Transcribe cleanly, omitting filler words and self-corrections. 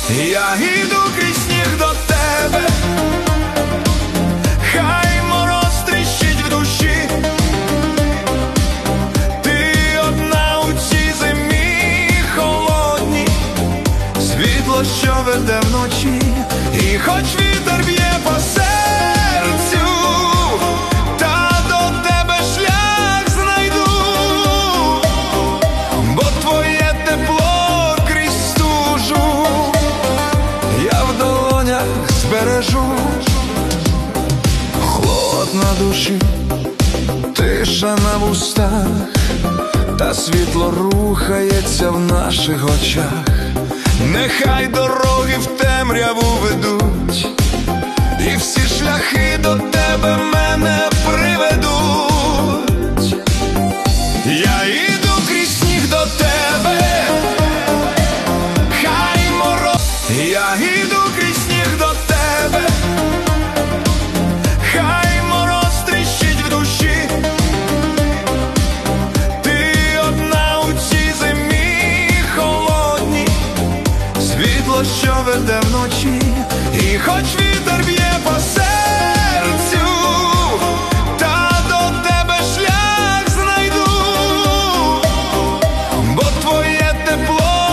Я іду крізь сніг до тебе, хай мороз тріщить в душі. Ти одна у цій зимі холодній, світло, що веде вночі. І хоч вітер б'є по серцю, та до тебе шлях знайду, бо твоє тепло крізь стужу я в долонях збережу. Холод на душі, тиша на вустах, та світло рухається в наших очах. Нехай дороги в темряву ведуть, і всі шляхи до тебе мене приведуть. Я іду крізь сніг до тебе, хай мороз. Я іду крізь сніг до тебе, хай мороз тріщить в душі. Ти одна у цій зимі холодній, світло, що веде вночі. І хоч вітер б'є по серцю,